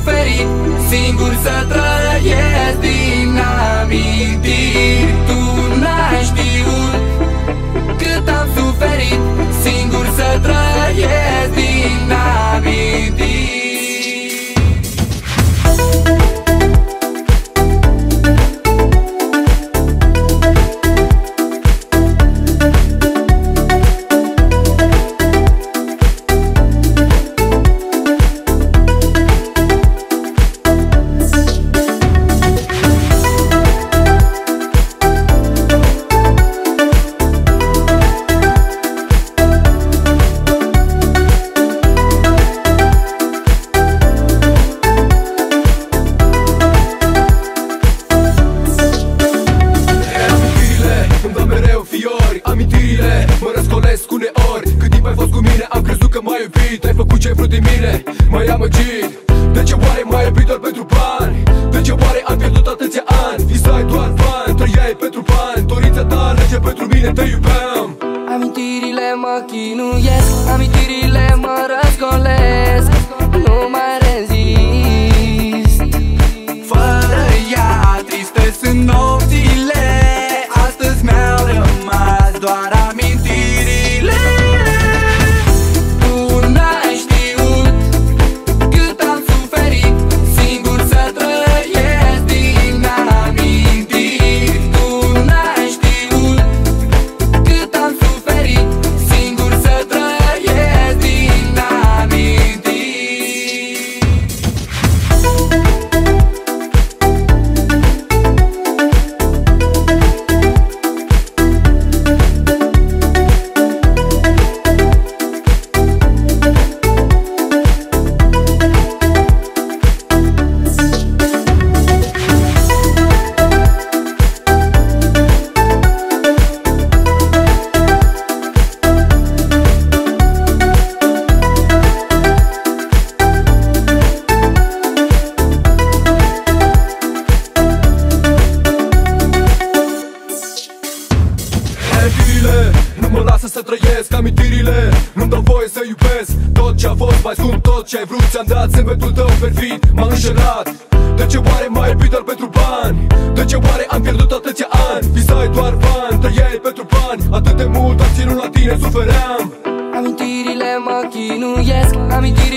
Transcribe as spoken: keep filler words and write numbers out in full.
suferit, singur să trăiesc din amintiri. Tu n-ai știut cât am suferit, singur să trăiesc din amintiri. Amintirile mă răscolesc uneori. Cât timp ai fost cu mine, am crezut că m-ai iubit. Ai făcut ce-ai vrut din mine, m-ai amăgit. De ce oare m-ai iubit doar pentru bani? De ce oare am pierdut atâția ani? Visai doar bani, trăiai pentru bani. Dorința ta lege pentru mine, te iubeam. Amintirile mă chinuiesc, amintirile mă răscolesc. Nu mai rezist. Fără ea triste sunt nopțile, astăzi mi-au rămas doar amintirile. Tu n-ai știut cât am suferit, singur să trăiesc din amintiri. Tu n-ai știut cât am suferit, singur să trăiesc din amintiri. Nu mă lasă să trăiesc, amintirile nu-mi dau voie să iubesc. Tot ce a fost mai scump, tot ce ai vrut ți-am dat. Zâmbetul tău perfid m-a înșelat. De ce oare m-ai iubit doar pentru bani? De ce oare am pierdut atâția ani? Visai doar bani, trăiai pentru bani. Atât de mult am ținut la tine, sufeream. Amintirile mă chinuiesc, amintirile